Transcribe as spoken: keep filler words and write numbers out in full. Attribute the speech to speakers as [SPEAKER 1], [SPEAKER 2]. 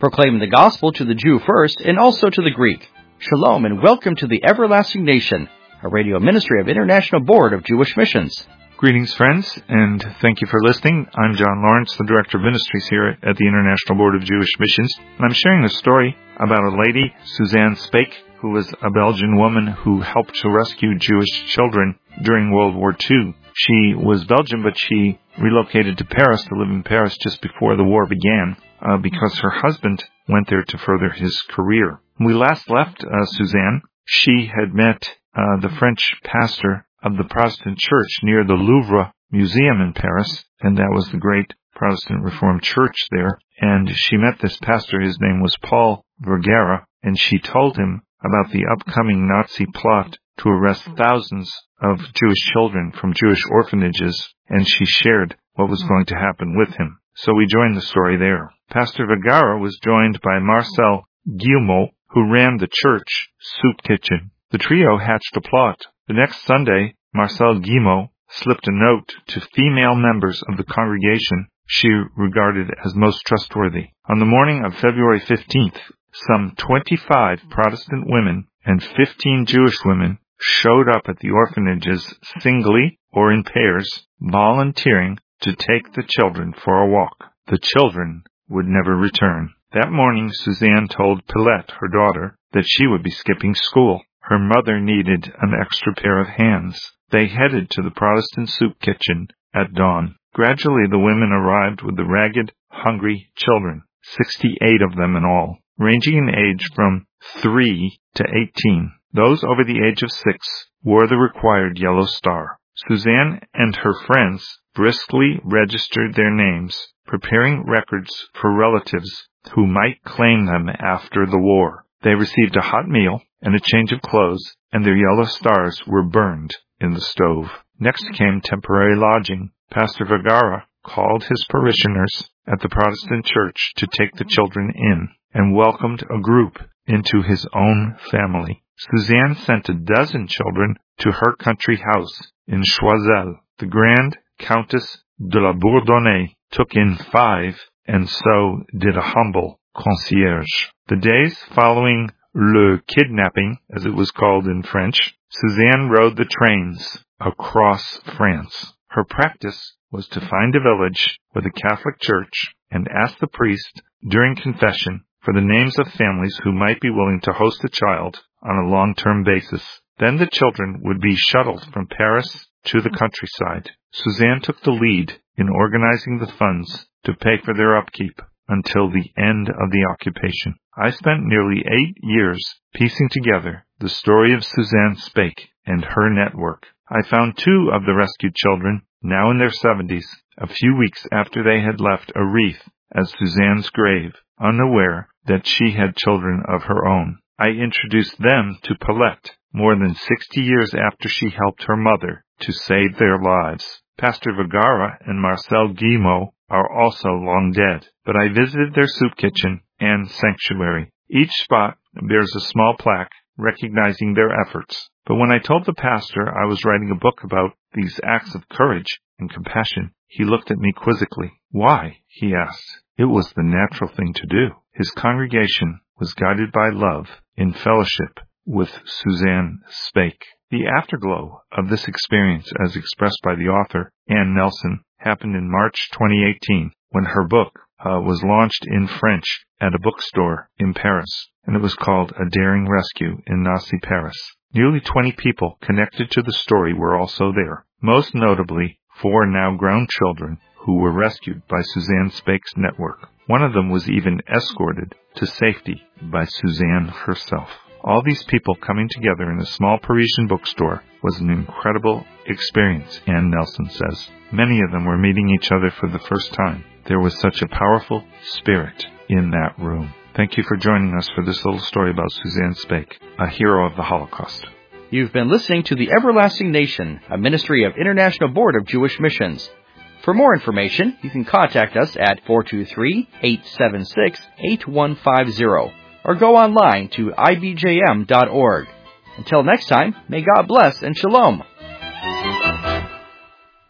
[SPEAKER 1] proclaiming the gospel to the Jew first and also to the Greek. Shalom and welcome to the Everlasting Nation, a radio ministry of International Board of Jewish Missions.
[SPEAKER 2] Greetings, friends, and thank you for listening. I'm John Lawrence, the Director of Ministries here at the International Board of Jewish Missions, and I'm sharing a story about a lady, Suzanne Spake, who was a Belgian woman who helped to rescue Jewish children during World War Two. She was Belgian, but she relocated to Paris to live in Paris just before the war began uh, because her husband went there to further his career. When we last left uh, Suzanne, she had met uh, the French pastor of the Protestant church near the Louvre Museum in Paris, and that was the great Protestant Reformed church there. And she met this pastor, his name was Paul Vergara, and she told him about the upcoming Nazi plot to arrest thousands of Jewish children from Jewish orphanages, and she shared what was going to happen with him. So we joined the story there. Pastor Vergara was joined by Marcel Guillemot, who ran the church soup kitchen. The trio hatched a plot. The next Sunday, Marcel Guillemot slipped a note to female members of the congregation she regarded as most trustworthy. On the morning of February fifteenth, some twenty-five Protestant women and fifteen Jewish women showed up at the orphanages singly or in pairs, volunteering to take the children for a walk. The children would never return. That morning, Suzanne told Pilette, her daughter, that she would be skipping school. Her mother needed an extra pair of hands. They headed to the Protestant soup kitchen at dawn. Gradually, the women arrived with the ragged, hungry children, sixty-eight of them in all, ranging in age from three to eighteen. Those over the age of six wore the required yellow star. Suzanne and her friends briskly registered their names, preparing records for relatives who might claim them after the war. They received a hot meal and a change of clothes, and their yellow stars were burned in the stove. Next came temporary lodging. Pastor Vergara called his parishioners at the Protestant church to take the children in, and welcomed a group into his own family. Suzanne sent a dozen children to her country house in Choiseul. The Grand Countess de la Bourdonnais took in five, and so did a humble concierge. The days following le kidnapping, as it was called in French, Suzanne rode the trains across France. Her practice was to find a village with a Catholic church and ask the priest during confession for the names of families who might be willing to host a child on a long-term basis. Then the children would be shuttled from Paris to the countryside. Suzanne took the lead in organizing the funds to pay for their upkeep until the end of the occupation. I spent nearly eight years piecing together the story of Suzanne Spake and her network. I found two of the rescued children, now in their seventies, a few weeks after they had left a wreath at Suzanne's grave, unaware that she had children of her own. I introduced them to Pilette more than sixty years after she helped her mother to save their lives. Pastor Vergara and Marcel Guillemot are also long dead, but I visited their soup kitchen and sanctuary. Each spot bears a small plaque recognizing their efforts. But when I told the pastor I was writing a book about these acts of courage and compassion, he looked at me quizzically. Why? He asked. It was the natural thing to do. His congregation was guided by love in fellowship with Suzanne Spake. The afterglow of this experience, as expressed by the author, Anne Nelson, happened in March twenty eighteen, when her book uh, was launched in French at a bookstore in Paris, and it was called A Daring Rescue in Nazi Paris. Nearly twenty people connected to the story were also there, most notably four now grown children who were rescued by Suzanne Spake's network. One of them was even escorted to safety by Suzanne herself. All these people coming together in a small Parisian bookstore was an incredible experience, Anne Nelson says. Many of them were meeting each other for the first time. There was such a powerful spirit in that room. Thank you for joining us for this little story about Suzanne Spake, a hero of the Holocaust.
[SPEAKER 1] You've been listening to the Everlasting Nation, a ministry of International Board of Jewish Missions. For more information, you can contact us at four two three, eight seven six, eight one five zero or go online to I B J M dot org. Until next time, may God bless and shalom.